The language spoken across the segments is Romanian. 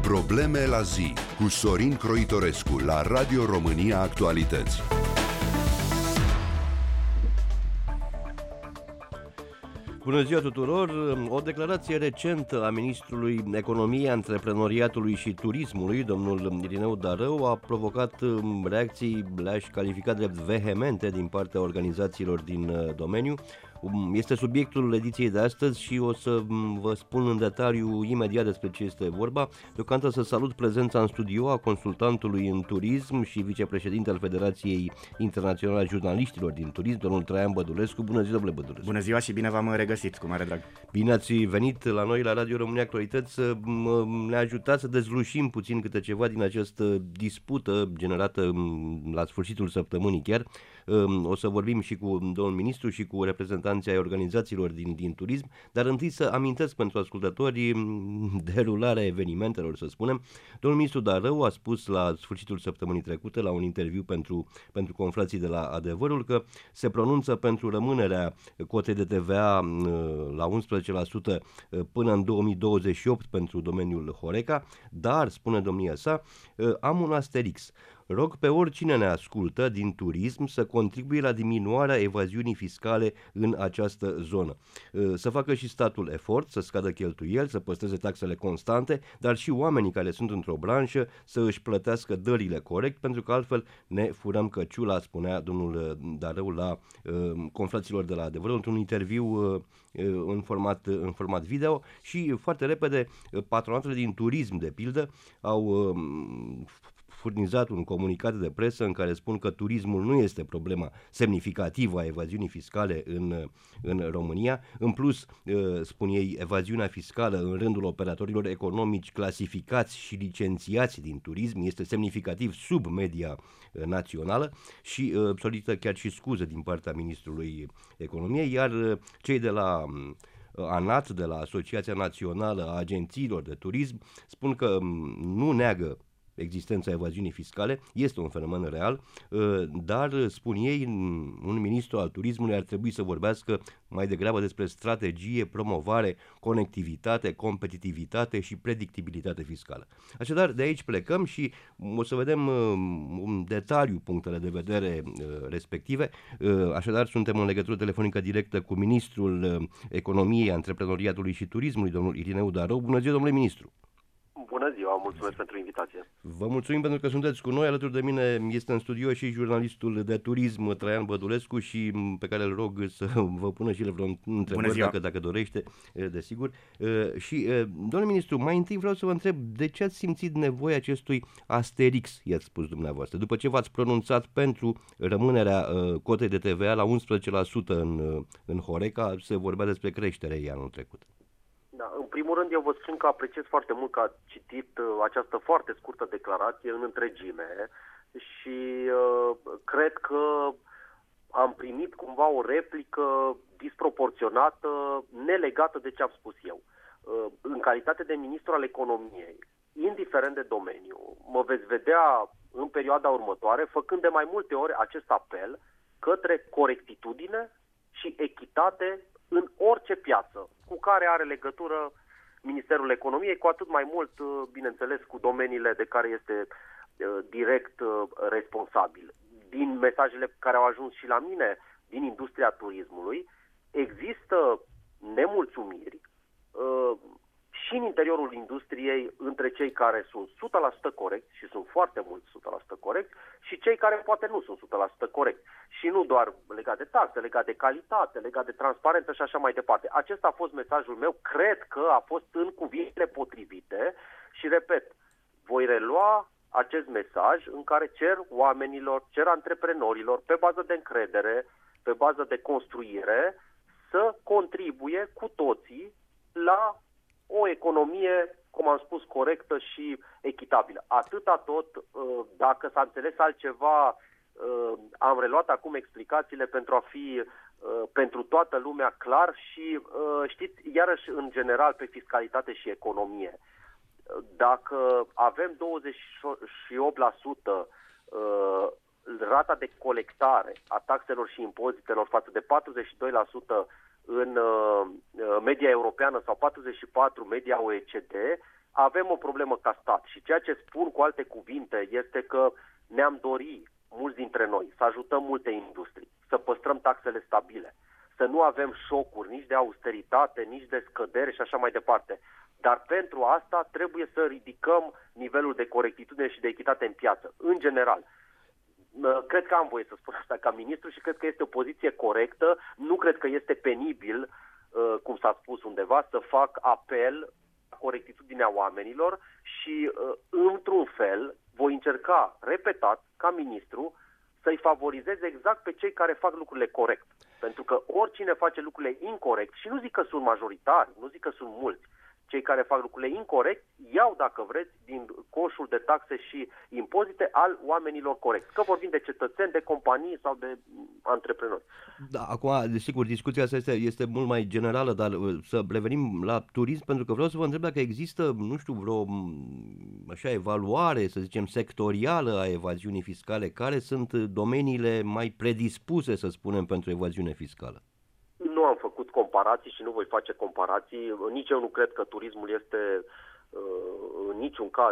Probleme la zi cu Sorin Croitorescu la Radio România Actualități. Bună ziua tuturor! O declarație recentă a ministrului Economiei, Antreprenoriatului și Turismului, domnul Irineu Darău, a provocat reacții, le-aș califica drept vehemente din partea organizațiilor din domeniu. Este subiectul ediției de astăzi și o să vă spun în detaliu imediat despre ce este vorba. Deocamdată să salut prezența în studio a consultantului în turism și vicepreședinte al Federației Internaționale a Jurnaliștilor din Turism, domnul Traian Bădulescu. Bună ziua, domnule Bădulescu! Bună ziua și bine v-am regăsit, cu mare drag! Bine ați venit la noi, la Radio România Actualități, să ne ajutați să dezlușim puțin câte ceva din această dispută generată la sfârșitul săptămânii chiar. O să vorbim și cu domnul ministru și cu reprezentanții ai organizațiilor din turism, dar întâi să amintesc pentru ascultătorii derularea evenimentelor, să spunem. Domnul ministru Darău a spus la sfârșitul săptămânii trecute, la un interviu pentru confrații de la Adevărul, că se pronunță pentru rămânerea cotei de TVA la 11% până în 2028 pentru domeniul Horeca, dar, spune domnia sa, am un asterix. Rog pe oricine ne ascultă din turism să contribuie la diminuarea evaziunii fiscale în această zonă. Să facă și statul efort, să scadă cheltuieli, să păstreze taxele constante, dar și oamenii care sunt într-o branșă să își plătească dările corect, pentru că altfel ne furăm căciula, spunea domnul Darău la confraților de la Adevărul, într-un interviu în format video. Și foarte repede patronatele din turism, de pildă, au furnizat un comunicat de presă în care spun că turismul nu este problema semnificativă a evaziunii fiscale în România. În plus, spun ei, evaziunea fiscală în rândul operatorilor economici clasificați și licențiați din turism este semnificativ sub media națională și solicită chiar și scuze din partea ministrului Economiei, iar cei de la ANAT, de la Asociația Națională a Agențiilor de Turism, spun că nu neagă existența evaziunii fiscale, este un fenomen real, dar, spun ei, un ministru al turismului ar trebui să vorbească mai degrabă despre strategie, promovare, conectivitate, competitivitate și predictibilitate fiscală. Așadar, de aici plecăm și o să vedem în detaliu punctele de vedere respective. Așadar, suntem în legătură telefonică directă cu ministrul Economiei, Antreprenoriatului și Turismului, domnul Irineu Darău. Bună ziua, domnule ministru! Bună ziua, mulțumesc pentru invitație. Vă mulțumim pentru că sunteți cu noi. Alături de mine este în studio și jurnalistul de turism Traian Bădulescu, și pe care îl rog să vă pună și el vreo întrebări dacă dorește, desigur. Și, domnule ministru, mai întâi vreau să vă întreb de ce ați simțit nevoia acestui asterix, i-ați spus dumneavoastră, după ce v-ați pronunțat pentru rămânerea cotei de TVA la 11% în Horeca, se vorbea despre creștere ei anul trecut. Da, în primul rând eu vă spun că apreciez foarte mult că ați citit această foarte scurtă declarație în întregime și cred că am primit cumva o replică disproporționată, nelegată de ce am spus eu. În calitate de ministru al economiei, indiferent de domeniu, mă veți vedea în perioada următoare făcând de mai multe ori acest apel către corectitudine și echitate în orice piață cu care are legătură Ministerul Economiei, cu atât mai mult, bineînțeles, cu domeniile de care este direct responsabil. Din mesajele care au ajuns și la mine din industria turismului, există nemulțumiri și în interiorul industriei între cei care sunt 100% corect, și sunt foarte mulți 100% corect, și cei care poate nu sunt 100% corect. Și nu doar legat de taxe, legat de calitate, legat de transparență și așa mai departe. Acesta a fost mesajul meu, cred că a fost în cuvintele potrivite și, repet, voi relua acest mesaj în care cer oamenilor, cer antreprenorilor, pe bază de încredere, pe bază de construire, să contribuie cu toții la o economie, cum am spus, corectă și echitabilă. Atâta tot, dacă s-a înțeles altceva, am reluat acum explicațiile pentru a fi pentru toată lumea clar și, știți, iarăși în general pe fiscalitate și economie. Dacă avem 28% rata de colectare a taxelor și impozitelor față de 42% în media europeană sau 44% media OECD, avem o problemă ca stat și ceea ce spun cu alte cuvinte este că ne-am dorit, mulți dintre noi, să ajutăm multe industrii, să păstrăm taxele stabile, să nu avem șocuri nici de austeritate, nici de scădere și așa mai departe. Dar pentru asta trebuie să ridicăm nivelul de corectitudine și de echitate în piață, în general. Cred că am voie să spun asta ca ministru și cred că este o poziție corectă. Nu cred că este penibil, cum s-a spus undeva, să fac apel la corectitudinea oamenilor și, într-un fel, voi încerca, repetat, ca ministru, să-i favorizez exact pe cei care fac lucrurile corect. Pentru că oricine face lucrurile incorrect, și nu zic că sunt majoritari, nu zic că sunt mulți, cei care fac lucrurile incorrect iau, dacă vreți, din coșul de taxe și impozite al oamenilor corecți. Că vorbim de cetățeni, de companii sau de antreprenori. Da, acum, desigur, discuția asta este mult mai generală, dar să revenim la turism, pentru că vreau să vă întreb dacă există, nu știu, vreo așa evaluare, să zicem, sectorială a evaziunii fiscale. Care sunt domeniile mai predispuse, să spunem, pentru evaziune fiscală? Nu am făcut comparații și nu voi face comparații. Nici eu nu cred că turismul este în niciun caz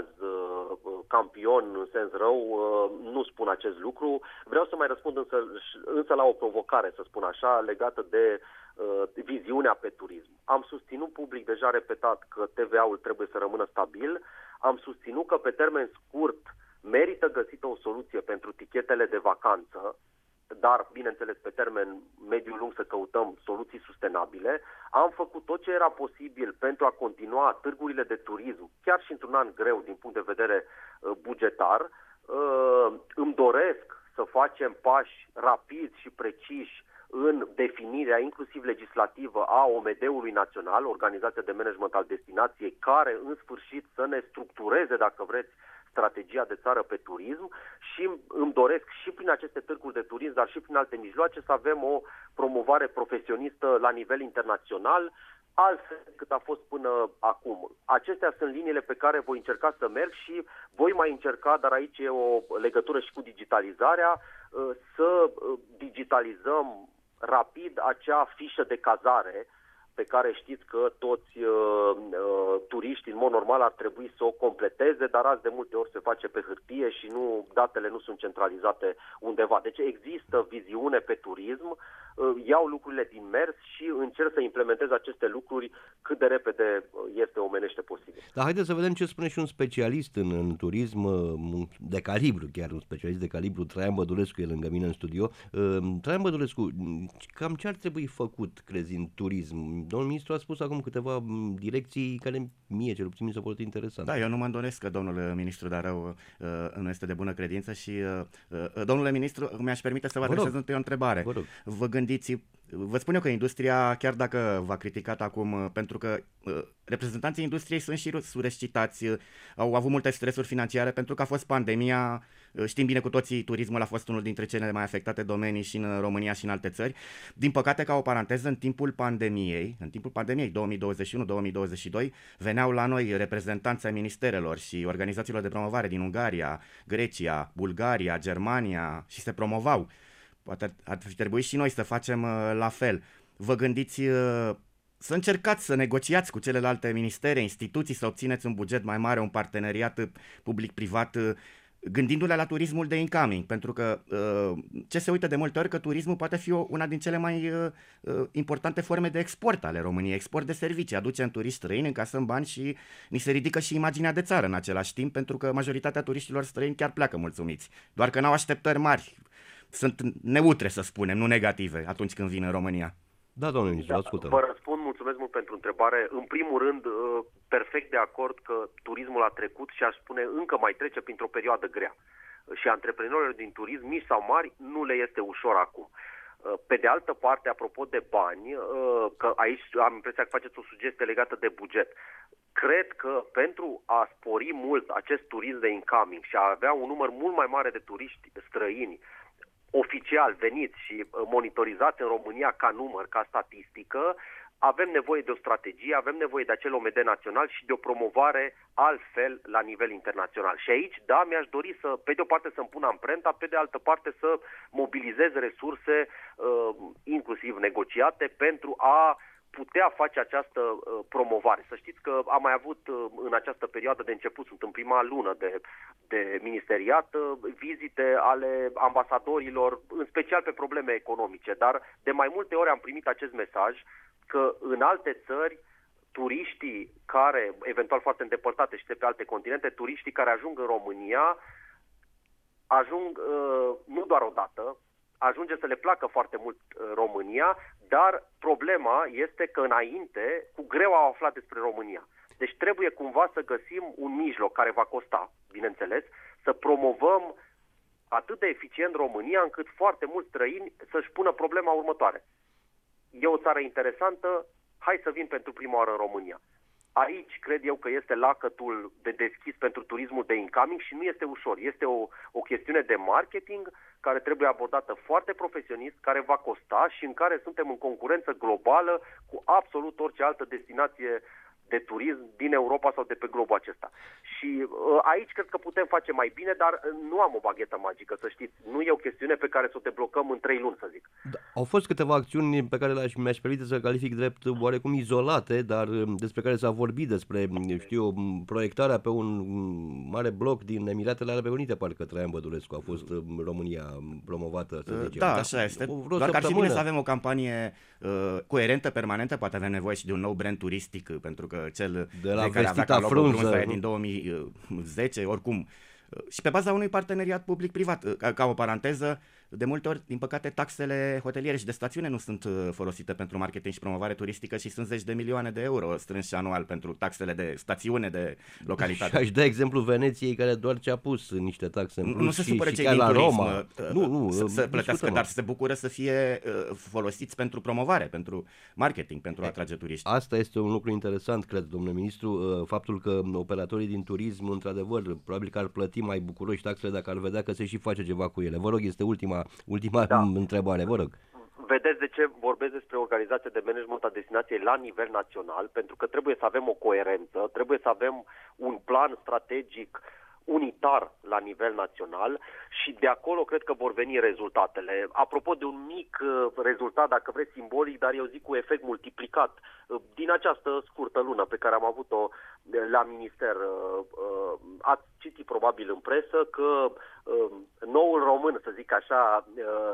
campion în sens rău. Nu spun acest lucru. Vreau să mai răspund însă la o provocare, să spun așa, legată de viziunea pe turism. Am susținut public, deja repetat, că TVA-ul trebuie să rămână stabil. Am susținut că pe termen scurt merită găsită o soluție pentru tichetele de vacanță, dar, bineînțeles, pe termen mediu-lung să căutăm soluții sustenabile. Am făcut tot ce era posibil pentru a continua târgurile de turism, chiar și într-un an greu din punct de vedere bugetar. Îmi doresc să facem pași rapizi și preciși în definirea, inclusiv legislativă, a OMD-ului național, Organizația de Management al Destinației, care, în sfârșit, să ne structureze, dacă vreți, strategia de țară pe turism și îmi doresc și prin aceste târguri de turism, dar și prin alte mijloace să avem o promovare profesionistă la nivel internațional, altfel cât a fost până acum. Acestea sunt liniile pe care voi încerca să merg și voi mai încerca, dar aici e o legătură și cu digitalizarea, să digitalizăm rapid acea fișă de cazare pe care știți că toți turiștii în mod normal ar trebui să o completeze, dar azi de multe ori se face pe hârtie și datele nu sunt centralizate undeva. Deci există viziune pe turism, iau lucrurile din mers și încerc să implementez aceste lucruri cât de repede este omenește posibil. Dar haideți să vedem ce spune și un specialist în turism de calibru, chiar un specialist de calibru, Traian Bădulescu, e lângă mine în studio. Traian Bădulescu, cam ce ar trebui făcut, crezi, în turism? Domnul ministru a spus acum câteva direcții care mie cel puțin mi s-au părut interesante. Da, eu nu mă îndoiesc că domnul ministru Darău nu este de bună credință și domnule ministru, mi-aș permite să vă adresez o întrebare. Vă gândiți, vă spun eu că industria, chiar dacă v-a criticat acum, pentru că reprezentanții industriei sunt și surescitați, au avut multe stresuri financiare pentru că a fost pandemia, știm bine cu toții, turismul a fost unul dintre cele mai afectate domenii și în România și în alte țări. Din păcate, ca o paranteză, în timpul pandemiei 2021-2022, veneau la noi reprezentanți ai ministerelor și organizațiilor de promovare din Ungaria, Grecia, Bulgaria, Germania și se promovau. Poate ar fi trebuit și noi să facem la fel. Vă gândiți să încercați să negociați cu celelalte ministere, instituții, să obțineți un buget mai mare, un parteneriat public-privat, gândindu-le la turismul de incoming, pentru că ce se uită de multe ori, că turismul poate fi una din cele mai importante forme de export ale României, export de servicii, aducem turiști străini, încasăm bani și ni se ridică și imaginea de țară în același timp, pentru că majoritatea turiștilor străini chiar pleacă mulțumiți, doar că n-au așteptări mari, sunt neutre, să spunem, nu negative atunci când vin în România. Da, domnule ministru, ascultăm. Vă răspund, mulțumesc mult pentru întrebare. În primul rând, perfect de acord că turismul a trecut și aș spune încă mai trece printr-o perioadă grea. Și antreprenorilor din turism, mici sau mari, nu le este ușor acum. Pe de altă parte, apropo de bani, că aici am impresia că faceți o sugestie legată de buget. Cred că pentru a spori mult acest turism de incoming și a avea un număr mult mai mare de turiști străini oficial veniți și monitorizați în România ca număr, ca statistică, avem nevoie de o strategie, avem nevoie de acel OMD național și de o promovare altfel la nivel internațional. Și aici, da, mi-aș dori să, pe de o parte, să-mi pun amprenta, pe de altă parte să mobilizez resurse, inclusiv negociate, pentru a putea face această promovare. Să știți că am mai avut în această perioadă de început, sunt în prima lună de ministeriat, vizite ale ambasadorilor, în special pe probleme economice, dar de mai multe ori am primit acest mesaj că în alte țări turiștii care, eventual foarte îndepărtate și de pe alte continente, turiștii care ajung în România ajung nu doar o dată, ajunge să le placă foarte mult România, dar problema este că înainte, cu greu au aflat despre România. Deci trebuie cumva să găsim un mijloc care va costa, bineînțeles, să promovăm atât de eficient România încât foarte mulți străini să-și pună problema următoare. E o țară interesantă, hai să vin pentru prima oară în România. Aici cred eu că este lacătul de deschis pentru turismul de incoming și nu este ușor. Este o chestiune de marketing care trebuie abordată foarte profesionist, care va costa și în care suntem în concurență globală cu absolut orice altă destinație de turism din Europa sau de pe globul acesta. Și aici cred că putem face mai bine, dar nu am o baghetă magică, să știți. Nu e o chestiune pe care să o deblocăm în 3 luni, să zic. Da, au fost câteva acțiuni pe care mi-aș permite să calific drept oarecum izolate, dar despre care s-a vorbit, despre, proiectarea pe un mare bloc din Emiratele Arabe Unite, parcă Traian Bădulescu a fost România promovată, să zicem. Da, așa este. Doar că ar fi bine să avem o campanie coerentă, permanentă, poate avem nevoie și de un nou brand turistic, pentru că cel de la care avea ca logo frunză din 2010, oricum. Și pe baza unui parteneriat public-privat. Ca o paranteză, de multe ori, din păcate, taxele hoteliere și de stațiune nu sunt folosite pentru marketing și promovare turistică și sunt 10 de milioane de euro strânși anual pentru taxele de stațiune, de localitate. Și aș da exemplu Veneției, care doar ce-a pus niște taxe în plus. Nu se supără cei din Roma să plătească, dar se bucură să fie folosiți pentru promovare, pentru marketing, pentru a atrage turiști. Asta este un lucru interesant, cred, domnule ministru, faptul că operatorii din turism, într-adevăr, probabil că ar plăti mai bucuroși taxele dacă ar vedea că se și face ceva cu ele. Vă rog, este ultima întrebare, vă rog. Vedeți de ce vorbesc despre organizația de management a destinației la nivel național? Pentru că trebuie să avem o coerență, trebuie să avem un plan strategic unitar la nivel național și de acolo cred că vor veni rezultatele. Apropo de un mic rezultat, dacă vreți simbolic, dar eu zic cu efect multiplicat, din această scurtă lună pe care am avut-o la minister, ați citit probabil în presă că noul român, să zic așa,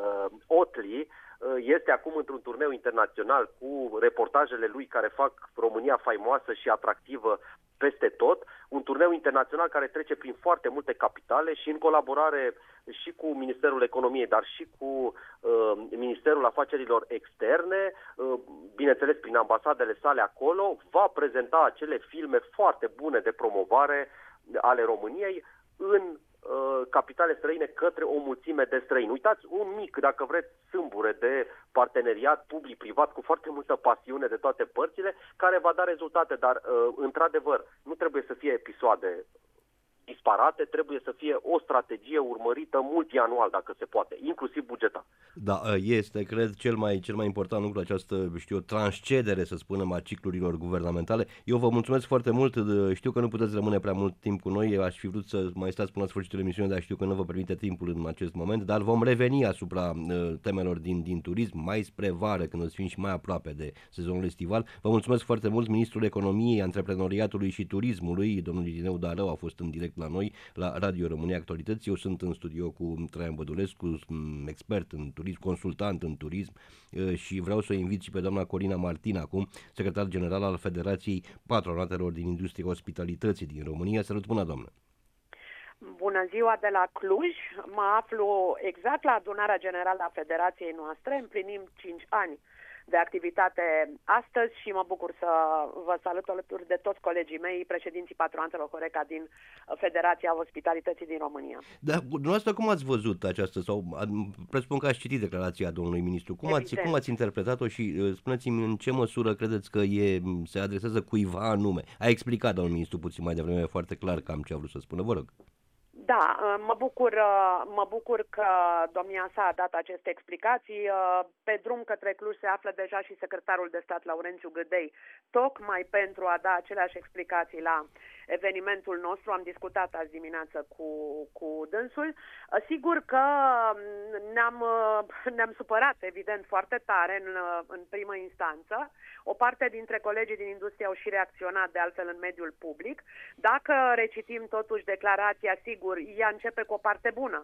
Otli, este acum într-un turneu internațional cu reportajele lui care fac România faimoasă și atractivă peste tot, un turneu internațional care trece prin foarte multe capitale și în colaborare și cu Ministerul Economiei, dar și cu Ministerul Afacerilor Externe, bineînțeles prin ambasadele sale acolo, va prezenta acele filme foarte bune de promovare ale României în capitale străine către o mulțime de străini. Uitați, un mic, dacă vreți, sâmbure de parteneriat public-privat cu foarte multă pasiune de toate părțile, care va da rezultate, dar într-adevăr nu trebuie să fie episoade disparate, trebuie să fie o strategie urmărită multianual, dacă se poate, inclusiv bugetar. Da, este, cred, cel mai important lucru, această, transcedere, să spunem, a ciclurilor guvernamentale. Eu vă mulțumesc foarte mult, știu că nu puteți rămâne prea mult timp cu noi, aș fi vrut să mai stați până la sfârșitul emisiunii, dar știu că nu vă permite timpul în acest moment, dar vom reveni asupra temelor din turism, mai spre vară, când o să fim și mai aproape de sezonul estival. Vă mulțumesc foarte mult, Ministrul Economiei, Antreprenoriatului și Turismului, domnul Irineu Darău, a fost în direct la noi, la Radio România Actualități. Eu sunt în studio cu Traian Bădulescu, expert în turism, consultant în turism și vreau să o invit și pe doamna Corina Martin acum, secretar general al Federației Patronatelor din Industria Ospitalității din România. Salut, bună doamnă! Bună ziua de la Cluj! Mă aflu exact la adunarea generală a Federației noastre. Împlinim 5 ani de activitate astăzi și mă bucur să vă salut alături de toți colegii mei, președinții patronatelor Horeca din Federația Ospitalității din România. Da, dumneavoastră cum ați văzut această, sau presupun că ați citit declarația domnului ministru, cum ați interpretat-o și spuneți-mi în ce măsură credeți că se adresează cuiva anume? A explicat domnul ministru puțin mai devreme foarte clar cam ce a vrut să spună, vă rog. Da, mă bucur că domnia sa a dat aceste explicații. Pe drum către Cluj se află deja și secretarul de stat Laurențiu Gâdei, tocmai pentru a da aceleași explicații la evenimentul nostru, am discutat azi dimineață cu dânsul. Sigur că ne-am supărat, evident, foarte tare în primă instanță. O parte dintre colegii din industrie au și reacționat, de altfel, în mediul public. Dacă recitim totuși declarația, sigur, ea începe cu o parte bună.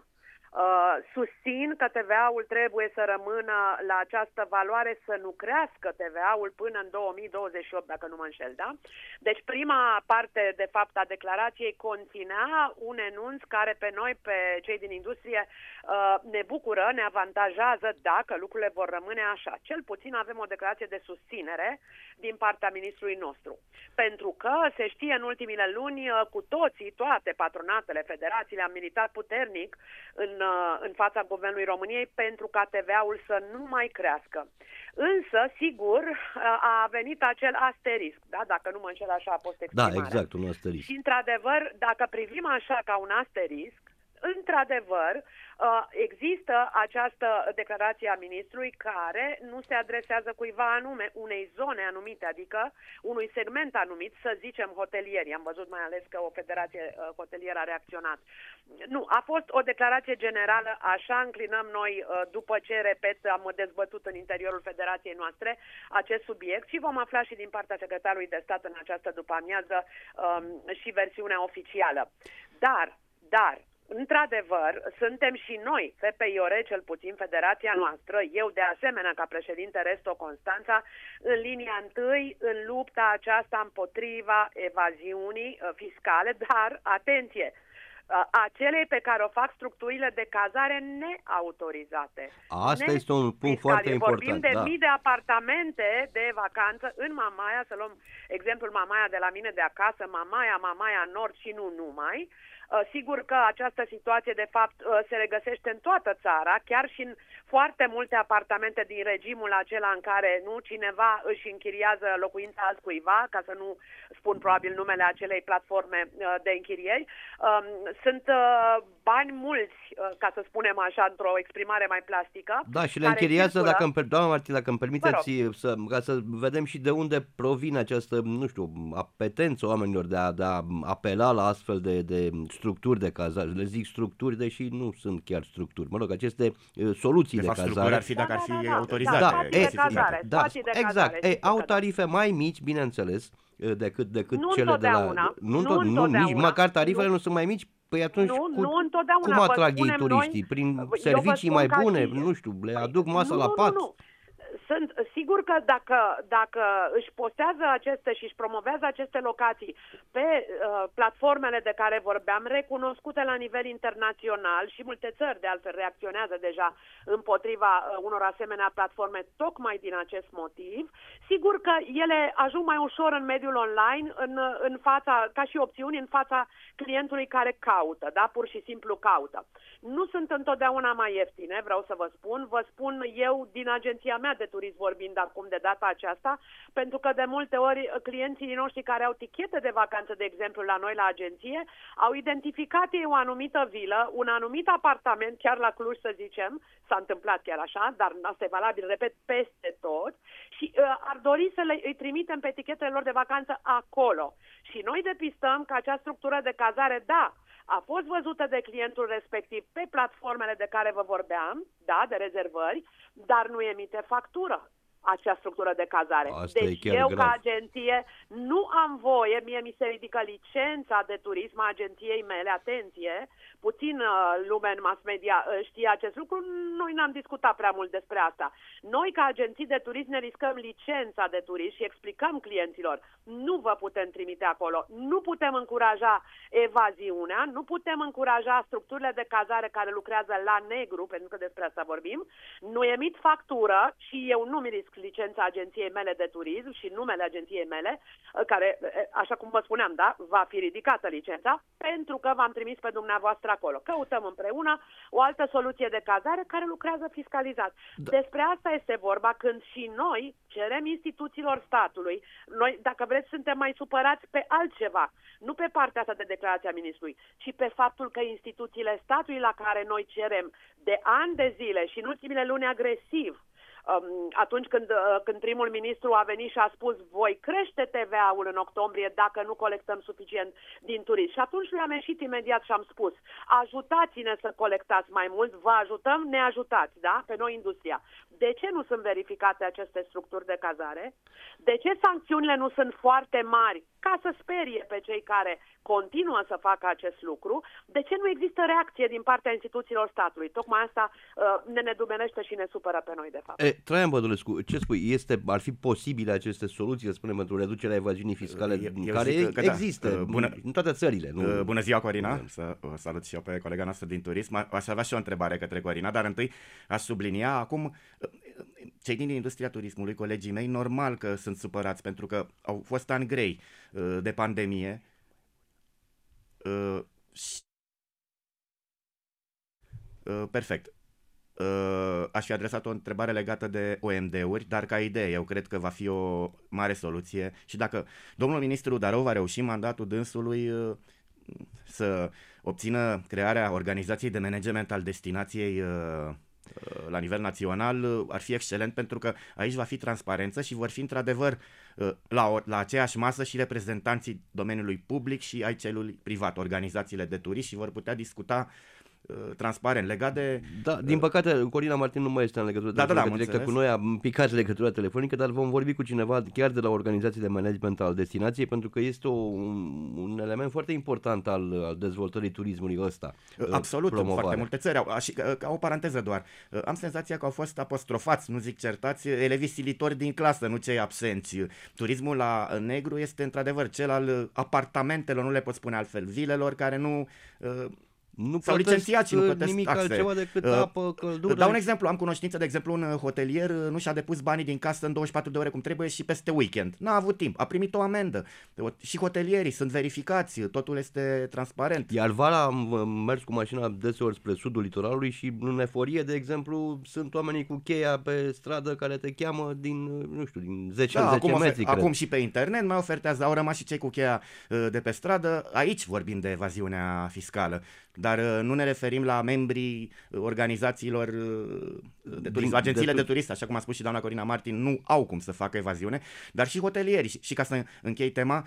Susțin că TVA-ul trebuie să rămână la această valoare, să nu crească TVA-ul până în 2028, dacă nu mă înșel, da? Deci prima parte, de fapt, a declarației conținea un enunț care pe noi, pe cei din industrie, ne bucură, ne avantajează dacă lucrurile vor rămâne așa. Cel puțin avem o declarație de susținere din partea ministrului nostru. Pentru că se știe în ultimile luni, cu toții, toate patronatele, federațiile, am militat puternic în fața Guvernului României pentru ca TVA-ul să nu mai crească. Însă, sigur, a venit acel asterisc, da? Dacă nu mă înșel, așa a fost exprimarea. Da, exact, un asterisc. Și, într-adevăr, dacă privim așa ca un asterisc, într-adevăr, există această declarație a ministrului care nu se adresează cuiva anume, unei zone anumite, adică unui segment anumit, să zicem hotelieri. Am văzut mai ales că o federație hotelieră a reacționat. Nu, a fost o declarație generală, așa înclinăm noi după ce, repet, am dezbătut în interiorul federației noastre acest subiect și vom afla și din partea secretarului de stat în această după-amiază și versiunea oficială. Dar, într-adevăr, suntem și noi, FPIOR, cel puțin federația noastră, eu de asemenea ca președinte Resto Constanța, în linia întâi în lupta aceasta împotriva evaziunii fiscale, dar, atenție, acelei pe care o fac structurile de cazare neautorizate. Asta este un punct foarte important. Vorbim de mii de apartamente de vacanță în Mamaia, să luăm exemplul Mamaia de la mine de acasă, Mamaia Nord și nu numai. Sigur că această situație, de fapt, se regăsește în toată țara, chiar și în foarte multe apartamente din regimul acela în care cineva își închiriază locuința altcuiva, ca să nu spun probabil numele acelei platforme de închirieri. Sunt bani mulți, ca să spunem așa, într-o exprimare mai plastică. Da, și le închiriază, doamna Martin, dacă îmi permiteți, ca să vedem și de unde provine această, nu știu, apetență oamenilor de a apela la astfel de structuri de cazare. Le zic structuri, deși nu sunt chiar structuri. Mă rog, aceste soluții de cazare. Ar fi dacă ar fi autorizate. Exact. Au tarife mai mici, bineînțeles, decât cele de la... Nu, nici măcar tarifele nu sunt mai mici. Păi atunci cum atrag ei turiștii? Prin servicii mai bune? Nu știu, le aduc masa la pat? Sunt sigur că dacă își postează și își promovează aceste locații pe platformele de care vorbeam, recunoscute la nivel internațional, și multe țări de altfel reacționează deja împotriva unor asemenea platforme tocmai din acest motiv, sigur că ele ajung mai ușor în mediul online, în fața, ca și opțiuni în fața clientului care caută, da? Pur și simplu caută. Nu sunt întotdeauna mai ieftine, vreau să vă spun eu din agenția mea de turism vorbind acum de data aceasta, pentru că de multe ori clienții noștri care au tichete de vacanță, de exemplu, la noi la agenție, au identificat ei o anumită vilă, un anumit apartament, chiar la Cluj să zicem, s-a întâmplat chiar așa, dar asta e valabil, repet, peste tot, și ar dori să îi trimitem pe etichetele lor de vacanță acolo. Și noi depistăm că acea structură de cazare, da, a fost văzută de clientul respectiv pe platformele de care vă vorbeam, da, de rezervări, dar nu emite factură acea structură de cazare. Deci eu ca agenție nu am voie, mie mi se ridică licența de turism a agenției mele, atenție, puțin lumea în mass media știe acest lucru, noi n-am discutat prea mult despre asta. Noi ca agenții de turism ne riscăm licența de turism și explicăm clienților, nu vă putem trimite acolo, nu putem încuraja evaziunea, nu putem încuraja structurile de cazare care lucrează la negru, pentru că despre asta vorbim, nu emit factură și eu nu mi risc licența agenției mele de turism și numele agenției mele, care, așa cum vă spuneam, da, va fi ridicată licența, pentru că v-am trimis pe dumneavoastră acolo. Căutăm împreună o altă soluție de cazare care lucrează fiscalizat. Da. Despre asta este vorba când și noi cerem instituțiilor statului, noi, dacă vreți, suntem mai supărați pe altceva, nu pe partea asta de declarația ministrului, ci pe faptul că instituțiile statului la care noi cerem de ani de zile și în ultimele luni agresiv atunci când primul ministru a venit și a spus voi crește TVA-ul în octombrie dacă nu colectăm suficient din turism. Și atunci le-am ieșit imediat și am spus ajutați-ne să colectați mai mult, vă ajutăm, ne ajutați, da? Pe noi industria. De ce nu sunt verificate aceste structuri de cazare? De ce sancțiunile nu sunt foarte mari ca să sperie pe cei care continuă să facă acest lucru? De ce nu există reacție din partea instituțiilor statului? Tocmai asta ne nedumerește și ne supără pe noi, de fapt. Traian Bădulescu, ce spui? Ar fi posibile aceste soluții, să spunem, pentru reducerea evaziunii fiscale care există în toate țările? Nu? Bună ziua, Corina! Să salut și eu pe colega noastră din turism. Aș avea și o întrebare către Corina, dar întâi aș sublinia acum cei din industria turismului, colegii mei, normal că sunt supărați pentru că au fost ani grei de pandemie. Perfect. Aș fi adresat o întrebare legată de OMD-uri, dar ca idee, eu cred că va fi o mare soluție și dacă domnul ministru Darou va reuși mandatul dânsului să obțină crearea organizației de management al destinației la nivel național, ar fi excelent pentru că aici va fi transparență și vor fi într-adevăr la aceeași masă și reprezentanții domeniului public și ai celui privat, organizațiile de turiști, și vor putea discuta transparent, legat de... Da, din păcate, Corina Martin nu mai este în legătură directă cu noi, am picat legătura telefonică, dar vom vorbi cu cineva chiar de la organizații de management al destinației, pentru că este un element foarte important al dezvoltării turismului ăsta. Absolut, în foarte multe țări. Și ca o paranteză doar, am senzația că au fost apostrofați, nu zic certați, elevii silitori din clasă, nu cei absenți. Turismul la negru este într-adevăr cel al apartamentelor, nu le pot spune altfel, vilelor care nu s-au licențiat și nu plătesc nimic taxe. altceva decât apă, căldură. Dau un exemplu, am cunoștință, de exemplu, un hotelier nu și-a depus banii din casă în 24 de ore cum trebuie și peste weekend. N-a avut timp, a primit o amendă. Și hotelierii sunt verificați, totul este transparent. Iar vara am mers cu mașina deseori spre sudul litoralului și în Eforie, de exemplu, sunt oamenii cu cheia pe stradă care te cheamă din 10 în 10 metri. Acum și pe internet mai ofertează, au rămas și cei cu cheia de pe stradă. Aici vorbim de evaziunea fiscală. Dar nu ne referim la membrii organizațiilor de turism. Agențiile de turism, așa cum a spus și doamna Corina Martin, nu au cum să facă evaziune, dar și hotelierii. Și ca să închei tema,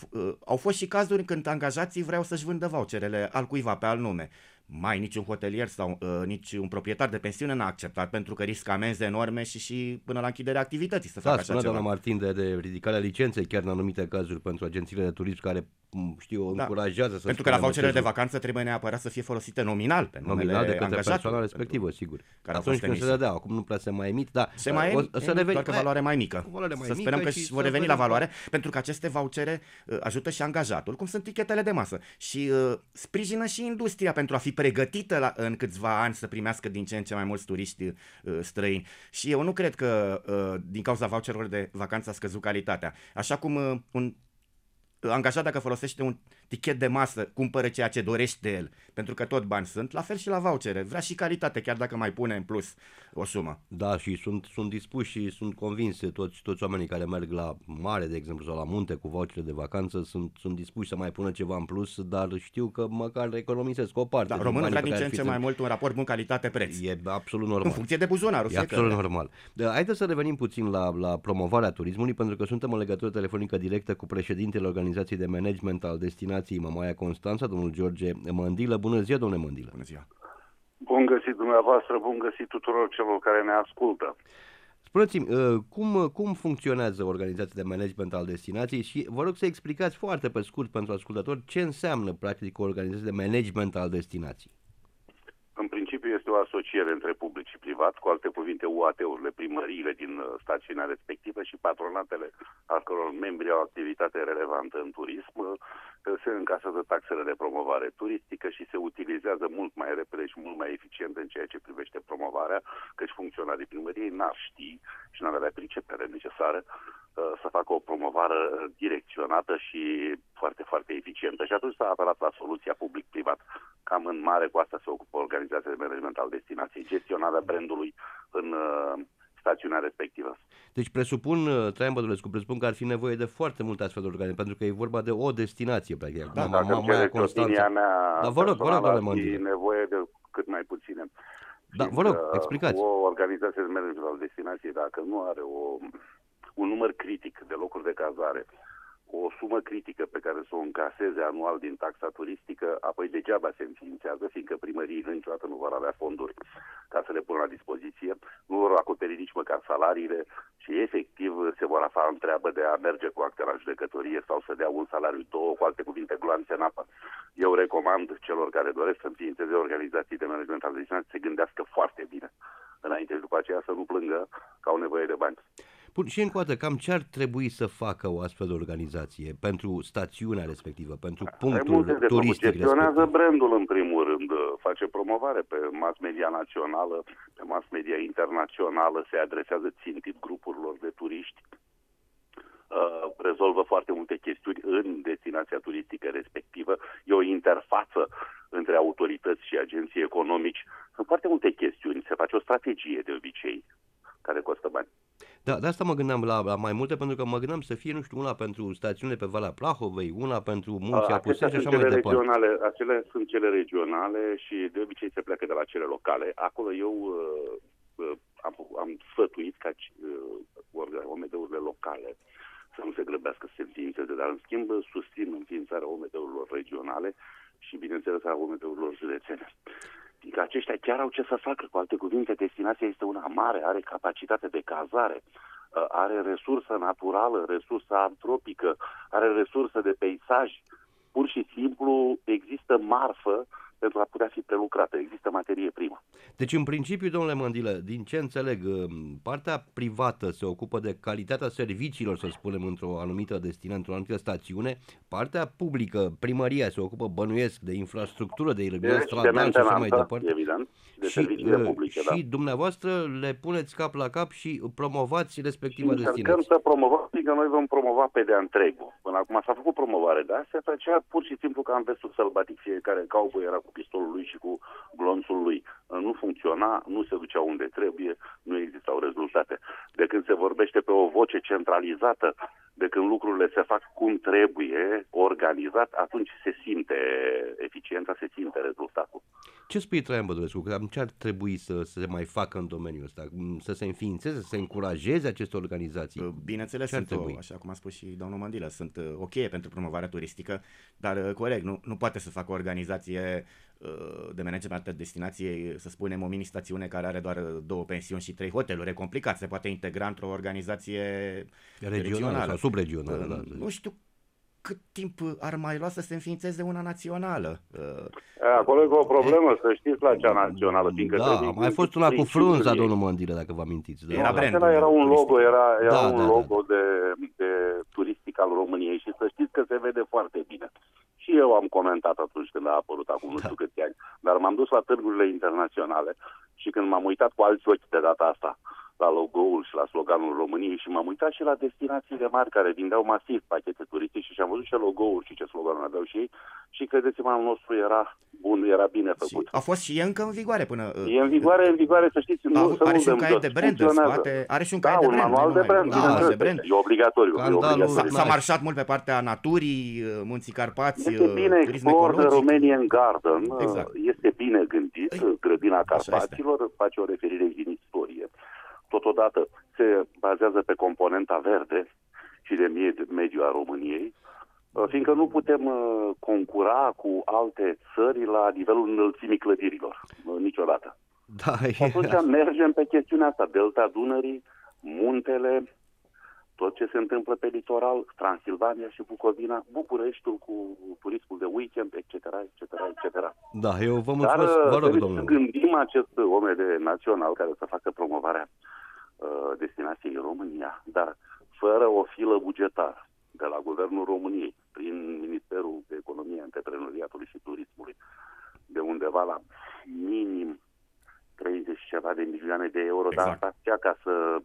au fost și cazuri când angajații vreau să-și vândă voucherele al cuiva pe alt nume. Mai niciun hotelier sau nici un proprietar de pensiune n-a acceptat, pentru că riscă amenzi enorme și până la închiderea activității să facă așa ceva. Doamna Martin de ridicarea licenței chiar în anumite cazuri pentru agențiile de turism care încurajează să... Pentru că la voucherele de vacanță trebuie neapărat să fie folosite nominal pe numele de către persoana respectivă, sigur. Atunci când se dădea, acum nu prea se mai emit, dar se mai emit, doar că valoare mai mică. Să sperăm că vor reveni la valoare, pentru că aceste vouchere ajută și angajatul, cum sunt tichetele de masă, și sprijină și industria pentru a fi pregătită în câțiva ani să primească din ce în ce mai mulți turiști străini. Și eu nu cred că din cauza voucherilor de vacanță a scăzut calitatea. Așa cum un angajat, dacă folosește un tichet de masă, cumpără ceea ce dorește el, pentru că tot bani sunt, la fel și la vouchere. Vrea și calitate, chiar dacă mai pune în plus o sumă. Da, și sunt dispuși și sunt convins toți oamenii care merg la mare, de exemplu, sau la munte cu vouchere de vacanță, sunt dispuși să mai pună ceva în plus, dar știu că măcar economisesc o parte. Da, românul vrea din ce în ce mai mult un raport bun calitate-preț. E absolut normal. În funcție de buzunarul. E absolut normal. Haideți să revenim puțin la promovarea turismului, pentru că suntem în legătură telefonică directă cu președintele Organizației de Management al Destinației Mamaia Constanța, domnul George Mândilă. Bună ziua, domnule Mândilă. Bună ziua. Bun găsit dumneavoastră, bun găsit tuturor celor care ne ascultă. Spuneți-mi, cum funcționează organizația de management al destinației și vă rog să explicați foarte pe scurt pentru ascultători ce înseamnă practic o organizație de management al destinației. În principiu este o asociere între public și privat, cu alte cuvinte UAT-urile, primăriile din stațiunea respectivă și patronatele al căror membri au activitate relevantă în turism, se încasează taxele de promovare turistică și se utilizează mult mai repede și mult mai eficient în ceea ce privește promovarea, căci funcționarii primăriei n-ar ști și n-ar avea pricepere necesară să facă o promovare direcționată și foarte, foarte eficientă. Și atunci s-a apelat la soluția public-privat. Cam în mare cu asta se ocupă organizația de management al destinației, gestionarea brandului în stațiunea respectivă. Deci Traian Bădulescu, presupun că ar fi nevoie de foarte multe astfel de organizații, pentru că e vorba de o destinație, practic. Da, dacă îmi cereți opinia mea, vă rog, ar fi nevoie de cât mai puține. Da, vă rog, explicați. O organizație de management al destinației, dacă nu are un număr critic de locuri de cazare, o sumă critică pe care să o încaseze anual din taxa turistică, apoi degeaba se înființează, fiindcă primăriile niciodată nu vor avea fonduri ca să le pună la dispoziție, nu vor acoperi nici măcar salariile și efectiv se vor afla în treabă de a merge cu acte la judecătorie sau să dea un salariu, două, cu alte cuvinte, gloanțe în apă. Eu recomand celor care doresc să înființeze organizații de management al destinației să se gândească foarte bine înainte și după aceea să nu plângă că au nevoie de bani. Bun, și încă o dată, cam ce ar trebui să facă o astfel de organizație pentru stațiunea respectivă, pentru punctul turistic gestionează respectiv? brandul în primul rând, face promovare pe mass media națională, pe mass media internațională, se adresează țintit grupurilor de turiști, rezolvă foarte multe chestiuni în destinația turistică respectivă, e o interfață între autorități și agenții economici, sunt foarte multe chestiuni, se face o strategie de obicei care costă bani. Da, de asta mă gândeam la mai multe, pentru că mă gândeam să fie, nu știu, una pentru stațiunile pe Valea Prahovei, una pentru Munții Apuseni și așa mai departe. Acele sunt cele regionale și de obicei se pleacă de la cele locale. Acolo eu am sfătuit ca OMD-urile locale să nu se grăbească să se înființeze, dar în schimb susțin înființarea OMD-urilor regionale și, bineînțeles, a OMD-urilor județene. Că aceștia chiar au ce să facă, cu alte cuvinte, destinația este una mare, are capacitate de cazare, are resursă naturală, resursă antropică, are resursă de peisaj, pur și simplu există marfă pentru a putea fi prelucrată, există materie primă. Deci, în principiu, domnule Mândilă, din ce înțeleg, partea privată se ocupă de calitatea serviciilor, să spunem, într-o anumită destinație, într-o anumită stațiune, partea publică, primăria, se ocupă, bănuiesc, de infrastructură, de ilegalitate stradală și așa mai departe. Evident, de serviciile publice, și dumneavoastră le puneți cap la cap și promovați respectiva destinație. Încercăm să promovăm, că noi vom promova pe de-a întregul. Până acum s-a făcut promovare, dar se făcea pur și simplu ca în vestul sălbatic, fiecare cowboy era cu pistolul lui și cu glonțul lui. Nu funcționa, nu se ducea unde trebuie, nu existau rezultate. De când se vorbește pe o voce centralizată, de când lucrurile se fac cum trebuie, organizat, atunci se simte eficiența, se simte rezultatul. Ce spui, Traian Bădulescu? Ce ar trebui să se mai facă în domeniul ăsta? Să se înființeze, să se încurajeze aceste organizații? Bineînțeles, așa cum a spus și domnul Mândilă, sunt ok pentru promovarea turistică, dar corect, nu poate să facă o organizație de management al destinației, să spunem, o mini-stațiune care are doar 2 pensiuni și 3 hoteluri. E complicat, se poate integra într-o organizație regională sau subregională. Da. Nu știu cât timp ar mai lua să se înființeze una națională. Acolo e o problemă, să știți, la cea națională. Da, a mai fost una cu frunza, domnul Mândilă, dacă vă amintiți. Era brandul. Era un logo, logo de turistic al României și să știți că se vede foarte bine. Și eu am comentat atunci când a apărut acum nu știu câți ani, dar m-am dus la târgurile internaționale și când m-am uitat cu alți ochi de data asta la logo-ul și la sloganul României și m-am uitat și la destinațiile mari care vindeau masiv pachete turistice și am văzut ce logo-uri și ce sloganul aveau și ei și credeți-mă, al nostru era bun, era bine făcut. A fost și e încă în vigoare până... E în vigoare, să știți. Are și un caiet de brand în spate. Are și un caiet de brand. Un manual de brand. E obligatoriu. S-a marșat mult pe partea naturii, Munții Carpați, este bine Explore the Romanian Garden. Exact. Este bine gândit, grădina Carpaților, face o referire din istorie. Totodată se bazează pe componenta verde și de mediu a României, fiindcă nu putem concura cu alte țări la nivelul înălțimii clădirilor, niciodată. Da, atunci mergem pe chestiunea asta, delta Dunării, muntele, tot ce se întâmplă pe litoral, Transilvania și Bucovina, Bucureștiul cu turismul de weekend, etc., etc., etc. Da, eu vă mulțumesc, vă rog, domnule. Să gândim acest OMD național care să facă promovarea destinației România, dar fără o filă bugetară de la Guvernul României, prin Ministerul de Economie, Antreprenoriatului și Turismului, de undeva la minim 30 ceva de milioane de euro, exact. Dar asta ca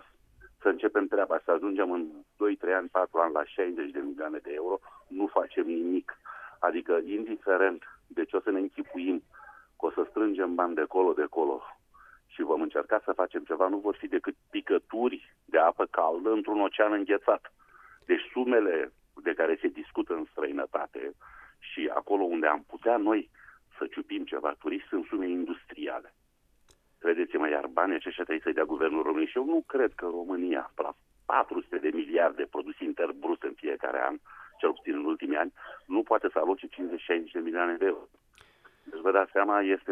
să începem treaba, să ajungem în 2-3 ani, 4 ani la 60 de milioane de euro, nu facem nimic. Adică, indiferent de ce o să ne închipuim, că o să strângem bani de colo și vom încerca să facem ceva, nu vor fi decât picături de apă caldă într-un ocean înghețat. Deci sumele de care se discută în străinătate și acolo unde am putea noi să ciupim ceva turist sunt sume industriale. credeți-mă, iar banii aceștia trebuie să-i dea Guvernul României. Și eu nu cred că România, la 400 de miliarde de produs intern brut în fiecare an, cel puțin în ultimii ani, nu poate să aloce 50-60 de milioane de euro. Deci vă dați seama, este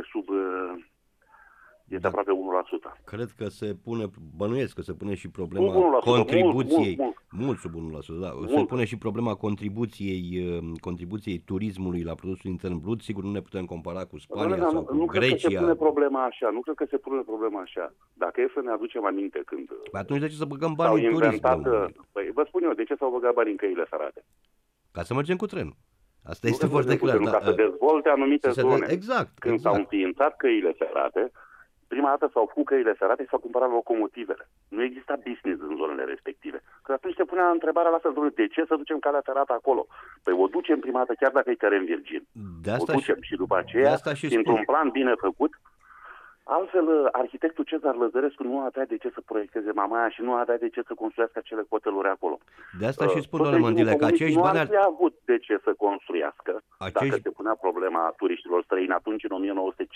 este aproape 1%. Cred că bănuiesc că se pune și problema Sub 1%, contribuției, mult sub 1%, da. Se pune și problema contribuției turismului la produsul intern brut. Sigur, nu ne putem compara cu Spania sau cu nu Grecia. Cred că se pune problema așa, nu cred că se pune problema așa. Dacă e să ne aducem aminte când Atunci de ce să băgăm bani în turism? Păi, vă spun eu, de ce s-au băgat bani în căile ferate? Ca să mergem cu trenul. Asta este foarte clar. Ca să dezvolte anumite zone. Exact. Când s-au înființat căile ferate, prima dată s-au făcut căile ferate și s-au cumpărat locomotivele. Nu exista business în zonele respective. Că atunci se punea întrebarea la fel, de ce să ducem calea ferată acolo? Păi o ducem prima dată chiar dacă e teren virgin. O ducem și după aceea, într-un plan bine făcut. Altfel, arhitectul Cezar Lăzărescu nu avea de ce să proiecteze Mamaia și nu avea de ce să construiască acele hoteluri acolo. De asta și spun, doamne Mândile, că acești bani nu ar fi avut de ce să construiască dacă se punea problema turiștilor străini atunci în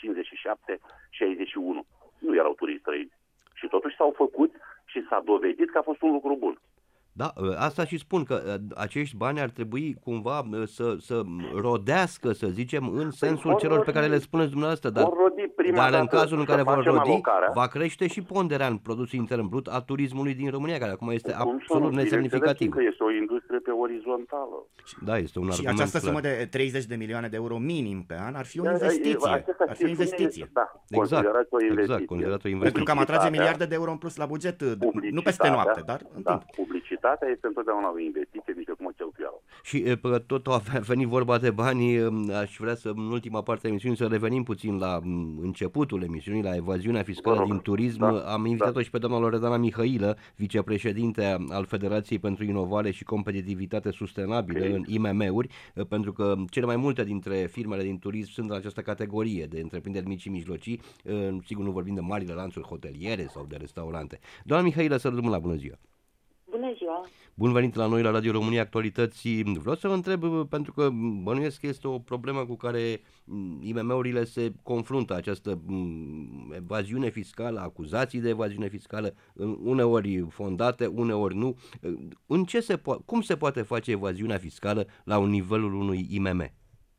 1957-61. Nu erau turiști străini. Și totuși s-au făcut și s-a dovedit că a fost un lucru bun. Da, asta și spun, că acești bani ar trebui cumva să rodească, să zicem, în sensul celor pe care le spuneți dumneavoastră, dar în cazul în care vor rodi, va crește și ponderea în produsul intern brut a turismului din România, care acum este absolut nesemnificativ. Că este o industrie pe orizontală. Da, este un argument și această clar. sumă de 30 de milioane de euro minim pe an ar fi o investiție. Ar fi o investiție. Da, exact, considerat o investiție. Pentru că am atrage miliarde de euro în plus la buget, nu peste noapte, dar în timp. Publicitatea este întotdeauna o investiție, nici cum o cheltuială. Și tot a venit vorba de bani, aș vrea să, în ultima parte a emisiunii, să revenim puțin la începutul emisiunii, la evaziunea fiscală din turism. Am invitat-o și pe doamna Loredana Mihailă, vicepreședinte al Federației pentru Inovare și Competitivitate Sustenabilă în IMM-uri, pentru că cele mai multe dintre firmele din turism sunt în această categorie de întreprinderi mici și mijlocii. Sigur, nu vorbim de marile lanțuri hoteliere sau de restaurante. Doamna Mihailă, să rămân la bună ziua! Bună ziua! Bun venit la noi la Radio România Actualități. Vreau să vă întreb, pentru că bănuiesc că este o problemă cu care IMM-urile se confruntă, această evaziune fiscală, acuzații de evaziune fiscală, uneori fondate, uneori nu. Cum se poate face evaziunea fiscală la nivelul unui IMM?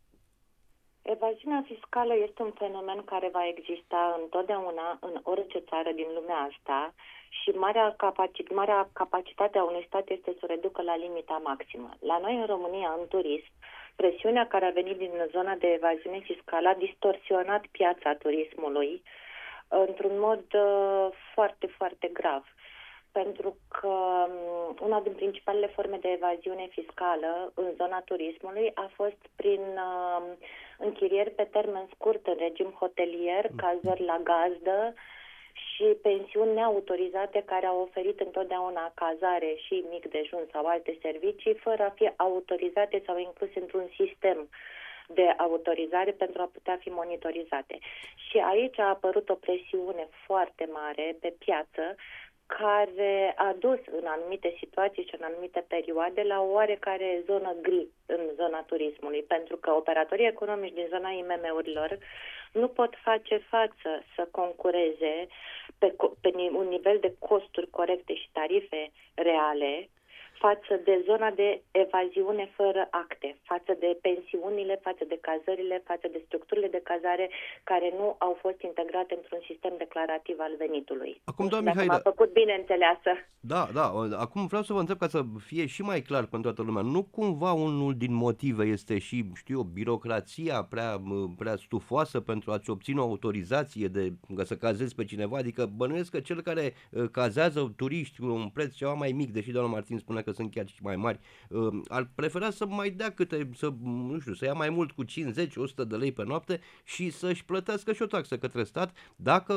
Evaziunea fiscală este un fenomen care va exista întotdeauna în orice țară din lumea asta și marea capacitate a unui stat este să o reducă la limita maximă. La noi în România, în turism, presiunea care a venit din zona de evaziune fiscală a distorsionat piața turismului într-un mod foarte, foarte grav. Pentru că una din principalele forme de evaziune fiscală în zona turismului a fost prin închirieri pe termen scurt în regim hotelier, cazări la gazdă și pensiuni neautorizate care au oferit întotdeauna cazare și mic dejun sau alte servicii fără a fi autorizate sau incluse într-un sistem de autorizare pentru a putea fi monitorizate. Și aici a apărut o presiune foarte mare pe piață care a dus în anumite situații și în anumite perioade la o oarecare zonă gri în zona turismului, pentru că operatorii economici din zona IMM-urilor nu pot face față să concureze pe un nivel de costuri corecte și tarife reale față de zona de evaziune fără acte, față de pensiunile, față de cazările, față de structurile de cazare care nu au fost integrate într-un sistem declarativ al venitului. Acum, doamna Mihailă, m-a făcut bine înțeleasă. Da. Acum vreau să vă întreb, ca să fie și mai clar pentru toată lumea, nu cumva unul din motive este și, birocrația prea stufoasă pentru a-ți obține o autorizație ca să cazezi pe cineva? Adică bănuiesc că cel care cazează turiști cu un preț ceva mai mic, deși doamna Martin spune că sunt chiar și mai mari, ar prefera să mai dea să ia mai mult cu 50-100 de lei pe noapte și să-și plătească și o taxă către stat dacă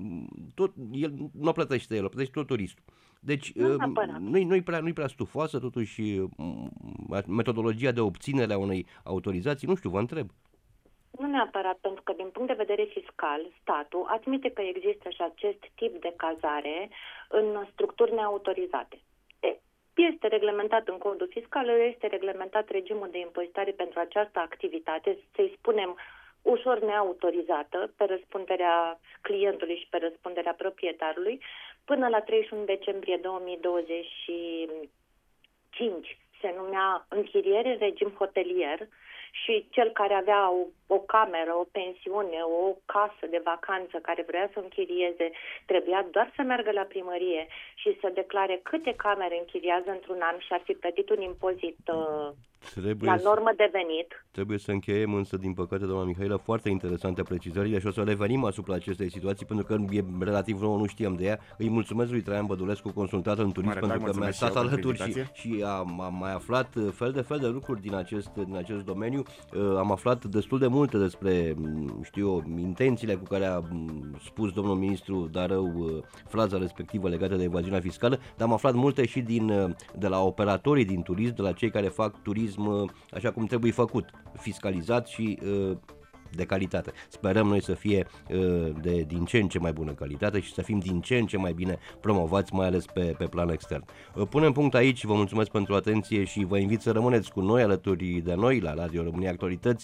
el nu o plătește el, o plătește tot turistul. Deci nu-i prea stufoasă totuși metodologia de obținere a unei autorizații? Nu știu, vă întreb. Nu neapărat, pentru că din punct de vedere fiscal, statul admite că există și acest tip de cazare în structuri neautorizate. Este reglementat în codul fiscal, este reglementat regimul de impozitare pentru această activitate, să-i spunem ușor neautorizată pe răspunderea clientului și pe răspunderea proprietarului. Până la 31 decembrie 2025 se numea închiriere în regim hotelier și cel care avea o cameră, o pensiune, o casă de vacanță care vrea să închirieze, trebuia doar să meargă la primărie și să declare câte camere închiriază într-un an și ar fi plătit un impozit la normă de venit. Trebuie să încheiem însă, din păcate, doamna Mihaela, foarte interesante precizările și o să revenim asupra acestei situații, pentru că e relativ nouă, nu știam de ea. Îi mulțumesc lui Traian Bădulescu, consultat în turism, pentru că mi-a stat alături și am mai aflat fel de lucruri din acest domeniu. Am aflat destul de multe despre, intențiile cu care a spus domnul ministru Darău fraza respectivă legată de evaziunea fiscală, dar am aflat multe și de la operatorii din turism, de la cei care fac turism așa cum trebuie făcut, fiscalizat și de calitate. Sperăm noi să fie din ce în ce mai bună calitate și să fim din ce în ce mai bine promovați, mai ales pe plan extern. Punem punct aici, vă mulțumesc pentru atenție și vă invit să rămâneți cu noi, alături de noi la Radio România Actualități.